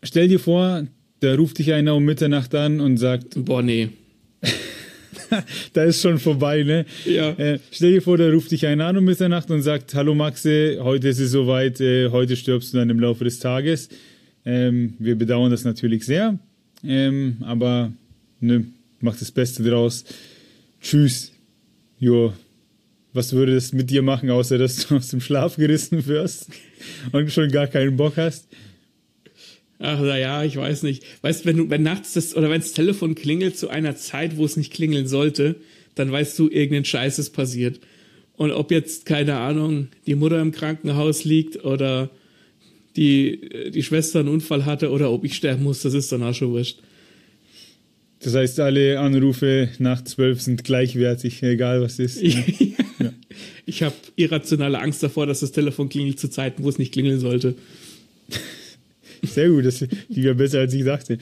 stell dir vor, da ruft dich einer um Mitternacht an und sagt, boah, nee. da ist schon vorbei, ne? Ja. Stell dir vor, da ruft dich einer an um Mitternacht und sagt, hallo Maxe, heute ist es soweit, heute stirbst du dann im Laufe des Tages. Wir bedauern das natürlich sehr, aber ne, mach das Beste draus. Tschüss. Jo. Was würde das mit dir machen, außer dass du aus dem Schlaf gerissen wirst und schon gar keinen Bock hast? Ach, naja, ich weiß nicht. Weißt du, wenn nachts wenn das Telefon klingelt zu einer Zeit, wo es nicht klingeln sollte, dann weißt du, irgendein Scheiß ist passiert. Und ob jetzt, keine Ahnung, die Mutter im Krankenhaus liegt oder die Schwester einen Unfall hatte oder ob ich sterben muss, das ist dann auch schon wurscht. Das heißt, alle Anrufe nach 12 sind gleichwertig, egal was ist. Ja. Ich habe irrationale Angst davor, dass das Telefon klingelt zu Zeiten, wo es nicht klingeln sollte. Sehr gut, die wäre besser, als ich dachte.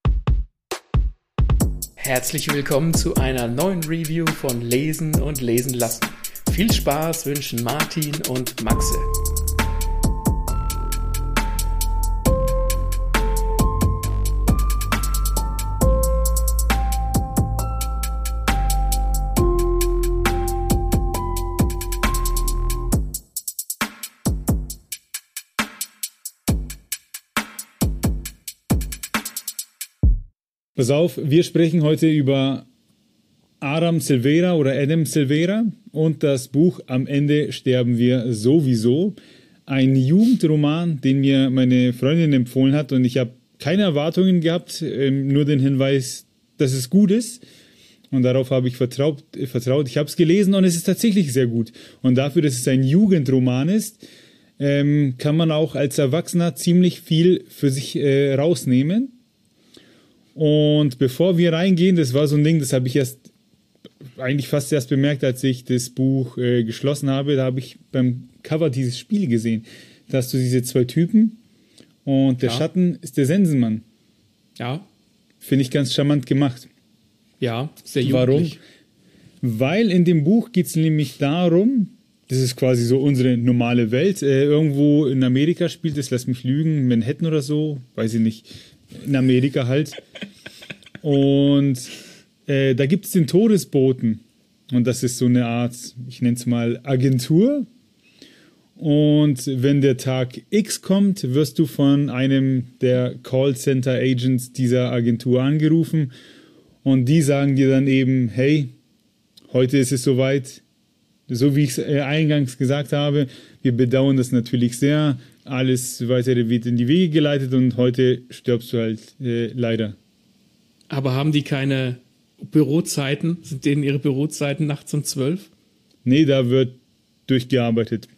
Herzlich willkommen zu einer neuen Review von Lesen und Lesen lassen. Viel Spaß wünschen Martin und Maxe. Pass auf, wir sprechen heute über Adam Silvera und das Buch Am Ende sterben wir sowieso. Ein Jugendroman, den mir meine Freundin empfohlen hat und ich habe keine Erwartungen gehabt, nur den Hinweis, dass es gut ist. Und darauf habe ich vertraut. Ich habe es gelesen und es ist tatsächlich sehr gut. Und dafür, dass es ein Jugendroman ist, kann man auch als Erwachsener ziemlich viel für sich rausnehmen. Und bevor wir reingehen, das war so ein Ding, das habe ich eigentlich fast erst bemerkt, als ich das Buch geschlossen habe. Da habe ich beim Cover dieses Spiel gesehen. Da hast du diese zwei Typen und der Schatten ist der Sensenmann. Ja. Finde ich ganz charmant gemacht. Ja, sehr jugendlich. Warum? Weil in dem Buch geht es nämlich darum, das ist quasi so unsere normale Welt. Irgendwo in Amerika spielt es, lass mich lügen, Manhattan oder so, weiß ich nicht. In Amerika halt. Und da gibt es den Todesboten. Und das ist so eine Art, ich nenne es mal Agentur. Und wenn der Tag X kommt, wirst du von einem der Callcenter-Agents dieser Agentur angerufen. Und die sagen dir dann eben, hey, heute ist es soweit. So wie ich es eingangs gesagt habe, wir bedauern das natürlich sehr. Alles weitere wird in die Wege geleitet und heute stirbst du halt leider. Aber haben die keine Bürozeiten? Sind denen ihre Bürozeiten nachts um 12? Nee, da wird durchgearbeitet.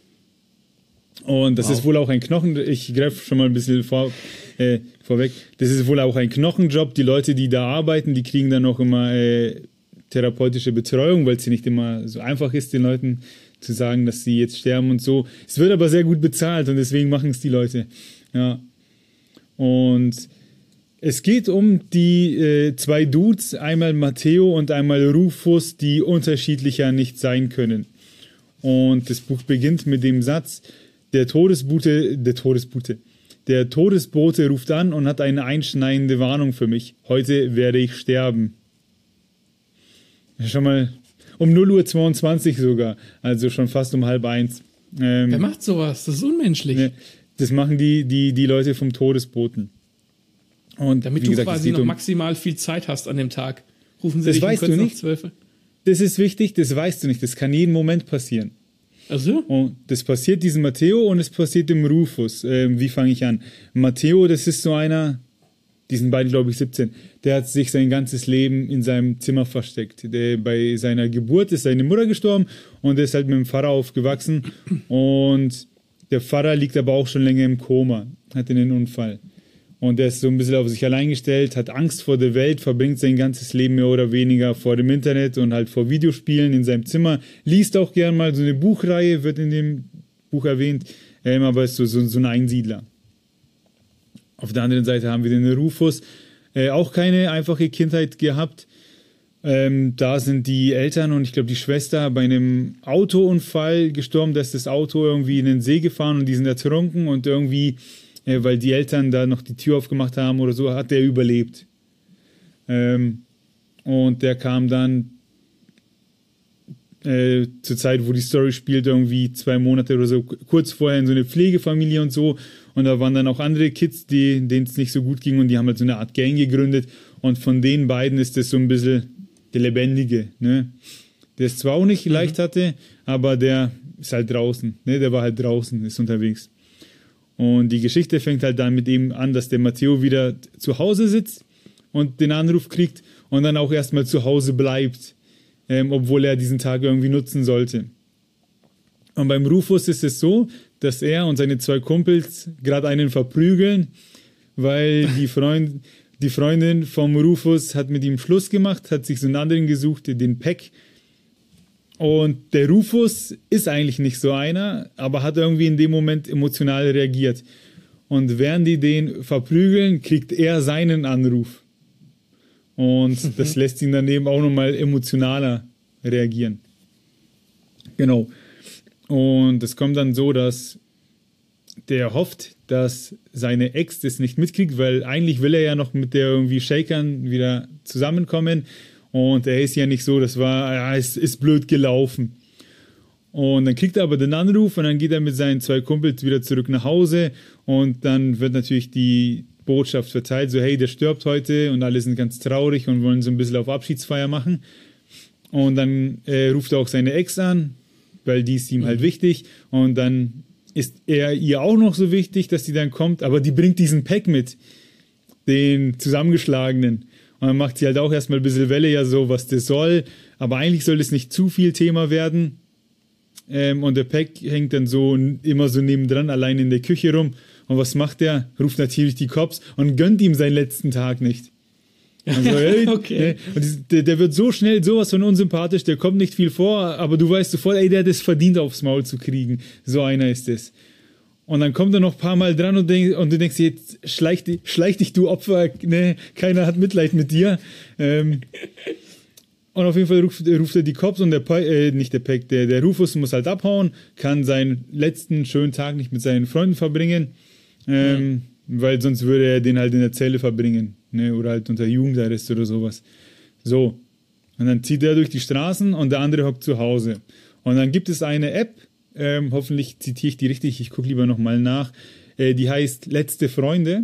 Und das ist wohl auch ein ich greife schon mal ein bisschen vorweg, das ist wohl auch ein Knochenjob. Die Leute, die da arbeiten, die kriegen dann auch immer therapeutische Betreuung, weil es ja nicht immer so einfach ist, den Leuten zu sagen, dass sie jetzt sterben und so. Es wird aber sehr gut bezahlt und deswegen machen es die Leute. Ja. Und es geht um die zwei Dudes, einmal Matteo und einmal Rufus, die unterschiedlicher nicht sein können. Und das Buch beginnt mit dem Satz, der Todesbote ruft an und hat eine einschneidende Warnung für mich. Heute werde ich sterben. Schon mal um 0:22 Uhr sogar, also schon fast um 12:30. Wer macht sowas? Das ist unmenschlich. Ne, das machen die Leute vom Todesboten. Und damit du quasi noch maximal viel Zeit hast an dem Tag. Rufen sie dich um kurz nach 12 Uhr. Das ist wichtig, das weißt du nicht. Das kann jeden Moment passieren. Ach so? Und das passiert diesem Matteo und es passiert dem Rufus. Wie fange ich an? Matteo, das ist so einer, die sind beide, glaube ich, 17. Der hat sich sein ganzes Leben in seinem Zimmer versteckt. Bei seiner Geburt ist seine Mutter gestorben und er ist halt mit dem Pfarrer aufgewachsen. Und der Pfarrer liegt aber auch schon länger im Koma, hat einen Unfall. Und er ist so ein bisschen auf sich allein gestellt, hat Angst vor der Welt, verbringt sein ganzes Leben mehr oder weniger vor dem Internet und halt vor Videospielen in seinem Zimmer. Liest auch gern mal so eine Buchreihe, wird in dem Buch erwähnt, aber ist so ein Einsiedler. Auf der anderen Seite haben wir den Rufus, auch keine einfache Kindheit gehabt. Da sind die Eltern und ich glaube die Schwester bei einem Autounfall gestorben. Da ist das Auto irgendwie in den See gefahren und die sind ertrunken und irgendwie weil die Eltern da noch die Tür aufgemacht haben oder so, hat der überlebt. Und der kam dann zur Zeit, wo die Story spielt, irgendwie 2 Monate oder so, kurz vorher in so eine Pflegefamilie und so. Und da waren dann auch andere Kids, denen es nicht so gut ging und die haben halt so eine Art Gang gegründet. Und von den beiden ist das so ein bisschen der Lebendige, ne? Der es zwar auch nicht leicht hatte, aber der ist halt draußen, ne? Der war halt draußen, ist unterwegs. Und die Geschichte fängt halt damit eben an, dass der Matteo wieder zu Hause sitzt und den Anruf kriegt und dann auch erstmal zu Hause bleibt, obwohl er diesen Tag irgendwie nutzen sollte. Und beim Rufus ist es so, dass er und seine 2 Kumpels gerade einen verprügeln, weil die Freundin vom Rufus hat mit ihm Schluss gemacht, hat sich so einen anderen gesucht, den Peck. Und der Rufus ist eigentlich nicht so einer, aber hat irgendwie in dem Moment emotional reagiert. Und während die den verprügeln, kriegt er seinen Anruf. Und das lässt ihn dann eben auch nochmal emotionaler reagieren. Genau. Und es kommt dann so, dass der hofft, dass seine Ex das nicht mitkriegt, weil eigentlich will er ja noch mit der irgendwie Shakern wieder zusammenkommen. Und er ist ja nicht so, es ist blöd gelaufen. Und dann kriegt er aber den Anruf und dann geht er mit seinen 2 Kumpels wieder zurück nach Hause und dann wird natürlich die Botschaft verteilt, so hey, der stirbt heute und alle sind ganz traurig und wollen so ein bisschen auf Abschiedsfeier machen. Und dann ruft er auch seine Ex an, weil die ist ihm halt wichtig und dann ist er ihr auch noch so wichtig, dass sie dann kommt, aber die bringt diesen Pack mit, den zusammengeschlagenen. Und dann macht sie halt auch erstmal ein bisschen Welle, ja so, was das soll, aber eigentlich soll das nicht zu viel Thema werden. Und der Pack hängt dann so immer so nebendran, allein in der Küche rum. Und was macht der? Ruft natürlich die Cops und gönnt ihm seinen letzten Tag nicht. Also, hey, okay. Und der wird so schnell sowas von unsympathisch, der kommt nicht viel vor, aber du weißt sofort, ey, der hat es verdient, aufs Maul zu kriegen. So einer ist es. Und dann kommt er noch ein paar Mal dran und du denkst, jetzt schleich dich, du Opfer, ne? Keiner hat Mitleid mit dir. Und auf jeden Fall ruft er die Cops und der Rufus muss halt abhauen, kann seinen letzten schönen Tag nicht mit seinen Freunden verbringen, weil sonst würde er den halt in der Zelle verbringen, ne? Oder halt unter Jugendarrest oder sowas. So, und dann zieht er durch die Straßen und der andere hockt zu Hause. Und dann gibt es eine App, hoffentlich zitiere ich die richtig, ich gucke lieber nochmal nach, die heißt Letzte Freunde.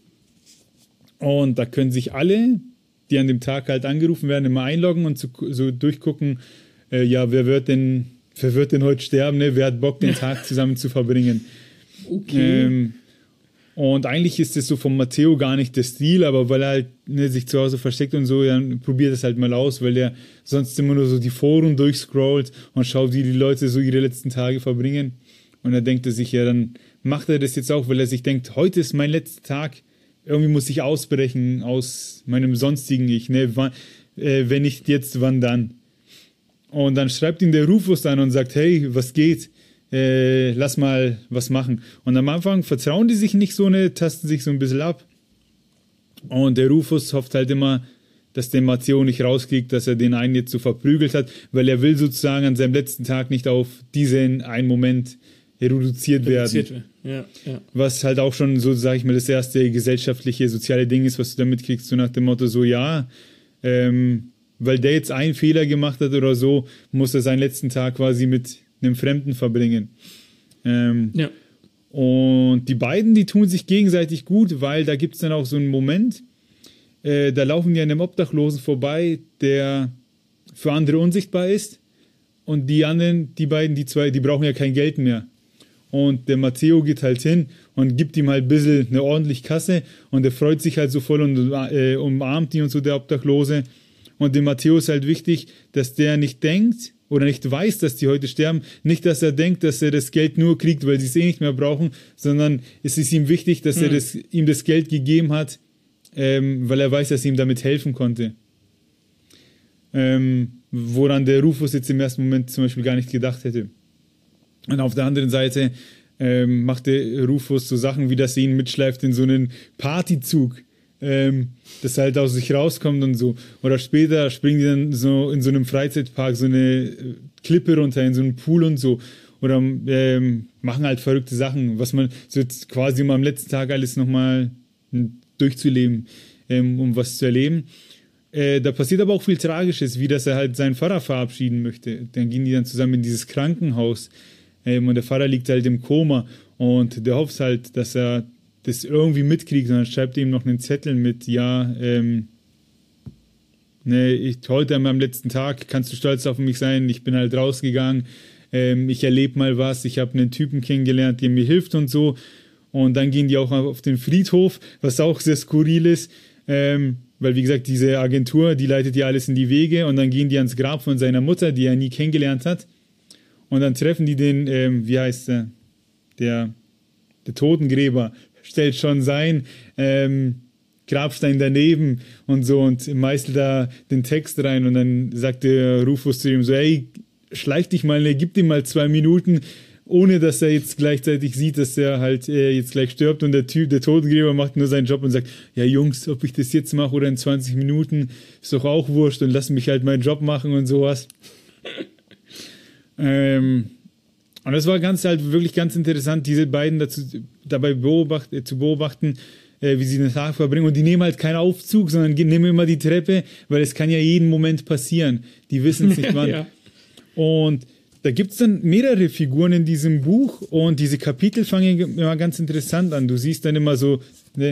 Und da können sich alle, die an dem Tag halt angerufen werden, immer einloggen und so durchgucken, wer wird denn heute sterben, ne? Wer hat Bock, den Tag zusammen zu verbringen. Okay. Und eigentlich ist es so von Matteo gar nicht der Stil, aber weil er halt sich zu Hause versteckt und so, dann probiert es halt mal aus, weil er sonst immer nur so die Foren durchscrollt und schaut, wie die Leute so ihre letzten Tage verbringen. Und er denkt sich, ja, dann macht er das jetzt auch, weil er sich denkt, heute ist mein letzter Tag, irgendwie muss ich ausbrechen aus meinem sonstigen Ich, ne? Wenn nicht jetzt, wann dann? Und dann schreibt ihn der Rufus an und sagt, hey, was geht? Lass mal was machen. Und am Anfang vertrauen die sich nicht so, ne, tasten sich so ein bisschen ab. Und der Rufus hofft halt immer, dass der Matteo nicht rauskriegt, dass er den einen jetzt so verprügelt hat, weil er will sozusagen an seinem letzten Tag nicht auf diesen einen Moment reduziert werden. Ja. Was halt auch schon so, sag ich mal, das erste gesellschaftliche, soziale Ding ist, was du da mitkriegst, so nach dem Motto so, ja, weil der jetzt einen Fehler gemacht hat oder so, muss er seinen letzten Tag quasi mit einem Fremden verbringen. Und die beiden, die tun sich gegenseitig gut, weil da gibt es dann auch so einen Moment, da laufen die an einem Obdachlosen vorbei, der für andere unsichtbar ist und die anderen, die beiden, die zwei, die brauchen ja kein Geld mehr. Und der Matteo geht halt hin und gibt ihm halt ein bisschen eine ordentliche Kasse und der freut sich halt so voll und umarmt ihn und so, der Obdachlose. Und dem Matteo ist halt wichtig, dass der nicht denkt oder nicht weiß, dass die heute sterben. Nicht, dass er denkt, dass er das Geld nur kriegt, weil sie es nicht mehr brauchen, sondern es ist ihm wichtig, dass er ihm das Geld gegeben hat, weil er weiß, dass er ihm damit helfen konnte. Woran der Rufus jetzt im ersten Moment zum Beispiel gar nicht gedacht hätte. Und auf der anderen Seite macht der Rufus so Sachen, wie dass er ihn mitschleift in so einen Partyzug, das halt aus sich rauskommt und so. Oder später springen die dann so in so einem Freizeitpark so eine Klippe runter, in so einen Pool und so. oder machen halt verrückte Sachen, was man so jetzt quasi um am letzten Tag alles nochmal durchzuleben, um was zu erleben. Da passiert aber auch viel Tragisches, wie dass er halt seinen Vater verabschieden möchte. Dann gehen die dann zusammen in dieses Krankenhaus und der Vater liegt halt im Koma und der hofft halt, dass er das irgendwie mitkriegt und dann schreibt er ihm noch einen Zettel mit, ja, heute an meinem letzten Tag kannst du stolz auf mich sein, ich bin halt rausgegangen, ich erlebe mal was, ich habe einen Typen kennengelernt, der mir hilft und so. Und dann gehen die auch auf den Friedhof, was auch sehr skurril ist, weil wie gesagt, diese Agentur, die leitet ja alles in die Wege und dann gehen die ans Grab von seiner Mutter, die er nie kennengelernt hat. Und dann treffen die den, wie heißt der Totengräber, stellt schon sein Grabstein daneben und so und meißelt da den Text rein und dann sagt der Rufus zu ihm so, hey, schleich dich mal, gib ihm mal 2 Minuten, ohne dass er jetzt gleichzeitig sieht, dass er halt jetzt gleich stirbt und der Totengräber macht nur seinen Job und sagt, ja Jungs, ob ich das jetzt mache oder in 20 Minuten, ist doch auch wurscht und lass mich halt meinen Job machen und sowas. Und das war wirklich ganz interessant, diese beiden dabei zu beobachten, wie sie den Tag verbringen. Und die nehmen halt keinen Aufzug, sondern nehmen immer die Treppe, weil es kann ja jeden Moment passieren. Die wissen es nicht wann. Ja. Und da gibt es dann mehrere Figuren in diesem Buch und diese Kapitel fangen immer ganz interessant an. Du siehst dann immer so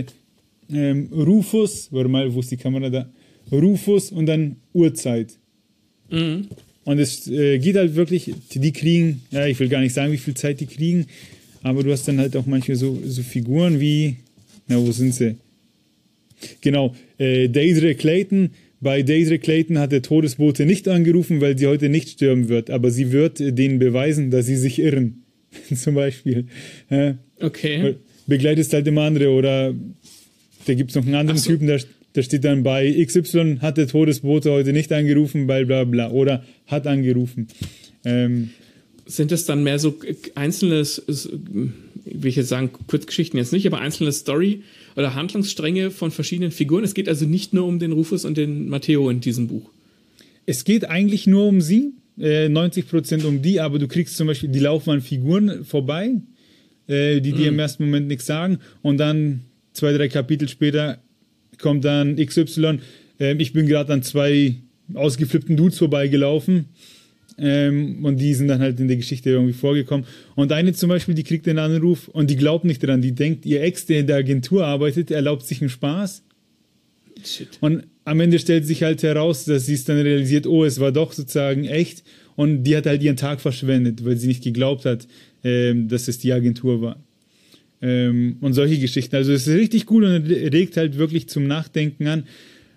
Rufus, warte mal, wo ist die Kamera da? Rufus und dann Uhrzeit. Mhm. Und es geht halt wirklich, die kriegen, ja, ich will gar nicht sagen, wie viel Zeit die kriegen, aber du hast dann halt auch manchmal so Figuren wie, na, wo sind sie? Genau, Deirdre Clayton. Bei Deirdre Clayton hat der Todesbote nicht angerufen, weil sie heute nicht sterben wird, aber sie wird denen beweisen, dass sie sich irren. Zum Beispiel. Okay. Begleitest halt immer andere oder da gibt es noch einen anderen Typen, da steht dann bei XY hat der Todesbote heute nicht angerufen, bla bla bla oder hat angerufen. Sind es dann mehr so einzelne, will ich jetzt sagen, Kurzgeschichten jetzt nicht, aber einzelne Story- oder Handlungsstränge von verschiedenen Figuren? Es geht also nicht nur um den Rufus und den Matteo in diesem Buch. Es geht eigentlich nur um sie, 90% um die, aber du kriegst zum Beispiel, die laufen an Figuren vorbei, die dir im ersten Moment nichts sagen und dann 2-3 Kapitel später kommt dann XY, ich bin gerade an 2 ausgeflippten Dudes vorbeigelaufen und die sind dann halt in der Geschichte irgendwie vorgekommen. Und eine zum Beispiel, die kriegt den Anruf und die glaubt nicht dran, die denkt, ihr Ex, der in der Agentur arbeitet, erlaubt sich einen Spaß. Shit. Und am Ende stellt sich halt heraus, dass sie es dann realisiert, oh, es war doch sozusagen echt und die hat halt ihren Tag verschwendet, weil sie nicht geglaubt hat, dass es die Agentur war. Und solche Geschichten. Also es ist richtig gut und regt halt wirklich zum Nachdenken an.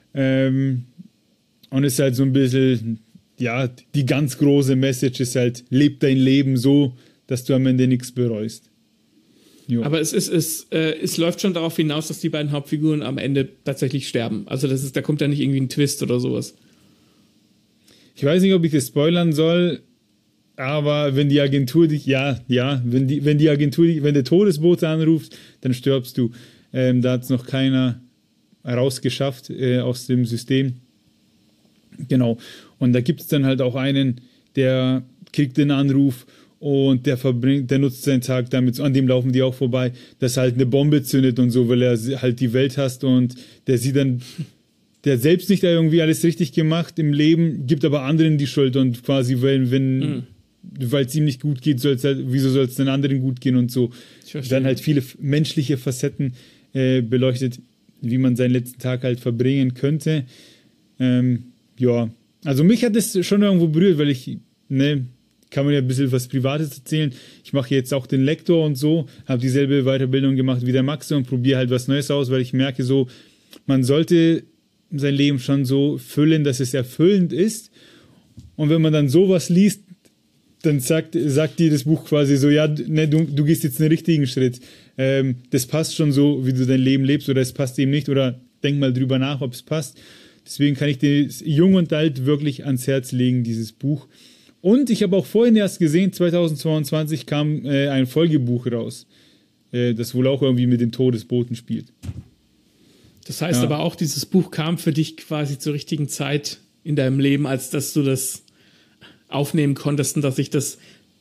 Und ist halt so ein bisschen, ja, die ganz große Message ist halt, leb dein Leben so, dass du am Ende nichts bereust. Jo. Aber es läuft schon darauf hinaus, dass die beiden Hauptfiguren am Ende tatsächlich sterben. Also da kommt ja nicht irgendwie ein Twist oder sowas. Ich weiß nicht, ob ich das spoilern soll, aber wenn die Agentur dich, wenn der Todesbote anruft, dann stirbst du. Da hat es noch keiner rausgeschafft aus dem System. Genau. Und da gibt es dann halt auch einen, der kriegt den Anruf und der nutzt seinen Tag damit, an dem laufen die auch vorbei, dass er halt eine Bombe zündet und so, weil er halt die Welt hasst und der sieht dann, der selbst nicht irgendwie alles richtig gemacht im Leben, gibt aber anderen die Schuld und quasi, weil es ihm nicht gut geht, wieso soll es den anderen gut gehen und so. Dann halt viele menschliche Facetten beleuchtet, wie man seinen letzten Tag halt verbringen könnte. Ja, also mich hat das schon irgendwo berührt, weil kann man ja ein bisschen was Privates erzählen. Ich mache jetzt auch den Lektor und so, habe dieselbe Weiterbildung gemacht wie der Max und probiere halt was Neues aus, weil ich merke so, man sollte sein Leben schon so füllen, dass es erfüllend ist. Und wenn man dann sowas liest, dann sagt dir das Buch quasi so, ja, du gehst jetzt einen richtigen Schritt. Das passt schon so, wie du dein Leben lebst oder es passt eben nicht oder denk mal drüber nach, ob es passt. Deswegen kann ich dir Jung und Alt wirklich ans Herz legen, dieses Buch. Und ich habe auch vorhin erst gesehen, 2022 kam ein Folgebuch raus, das wohl auch irgendwie mit dem Todesboten spielt. Das heißt aber auch, dieses Buch kam für dich quasi zur richtigen Zeit in deinem Leben, als dass du das aufnehmen konntest und dass sich das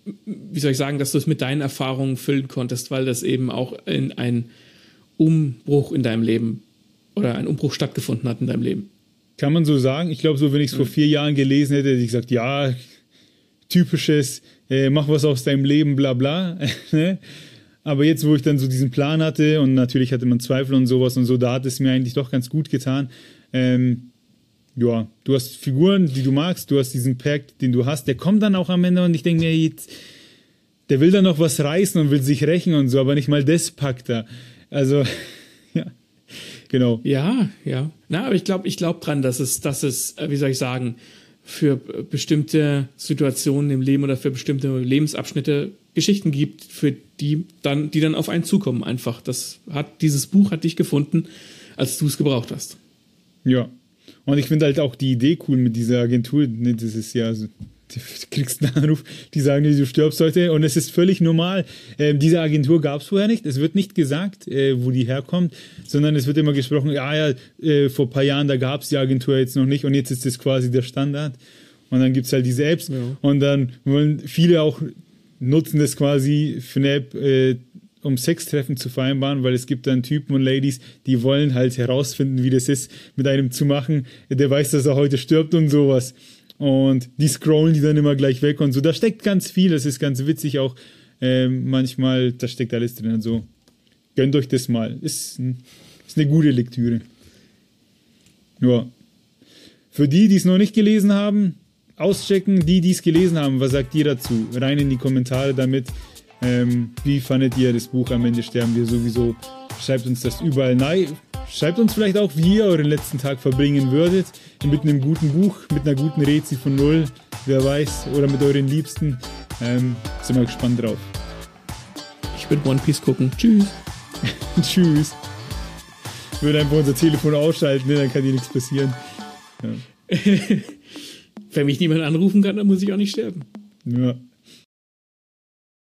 wie soll ich sagen, dass du es mit deinen Erfahrungen füllen konntest, weil das eben auch in ein Umbruch in deinem Leben oder ein Umbruch stattgefunden hat in deinem Leben. Kann man so sagen. Ich glaube, so wenn ich es vor 4 Jahren gelesen hätte, hätte ich gesagt, ja, typisches, mach was aus deinem Leben, bla bla. Aber jetzt, wo ich dann so diesen Plan hatte und natürlich hatte man Zweifel und sowas und so, da hat es mir eigentlich doch ganz gut getan. Ja, du hast Figuren, die du magst, du hast diesen Pack, den du hast, der kommt dann auch am Ende und ich denke mir jetzt, der will dann noch was reißen und will sich rächen und so, aber nicht mal das packt er. Also, ja, genau. Ja. Na, aber ich glaube dran, dass es, wie soll ich sagen, für bestimmte Situationen im Leben oder für bestimmte Lebensabschnitte Geschichten gibt, für die dann auf einen zukommen einfach. Dieses Buch hat dich gefunden, als du es gebraucht hast. Ja. Und ich finde halt auch die Idee cool mit dieser Agentur. Das ist ja so, du kriegst einen Anruf, die sagen, du stirbst heute und es ist völlig normal. Diese Agentur gab es vorher nicht. Es wird nicht gesagt, wo die herkommt, sondern es wird immer gesprochen, vor ein paar Jahren, da gab es die Agentur jetzt noch nicht und jetzt ist das quasi der Standard. Und dann gibt es halt diese Apps und dann wollen viele auch nutzen das quasi für eine App, um Sextreffen zu vereinbaren, weil es gibt dann Typen und Ladies, die wollen halt herausfinden, wie das ist, mit einem zu machen, der weiß, dass er heute stirbt und sowas. Und die scrollen die dann immer gleich weg und so. Da steckt ganz viel, das ist ganz witzig auch. Manchmal, da steckt alles drin und so. Gönnt euch das mal. Ist eine gute Lektüre. Ja. Für die es noch nicht gelesen haben, auschecken. Die es gelesen haben, was sagt ihr dazu? Rein in die Kommentare damit. Wie fandet ihr das Buch Am Ende sterben wir sowieso? Schreibt uns das überall rein. Schreibt uns vielleicht auch, wie ihr euren letzten Tag verbringen würdet. Mit einem guten Buch, mit einer guten Rezi von 0. Wer weiß. Oder mit euren Liebsten. Sind wir gespannt drauf. Ich würde One Piece gucken. Tschüss. Tschüss. Ich würde einfach unser Telefon ausschalten, dann kann dir nichts passieren. Ja. Wenn mich niemand anrufen kann, dann muss ich auch nicht sterben. Ja.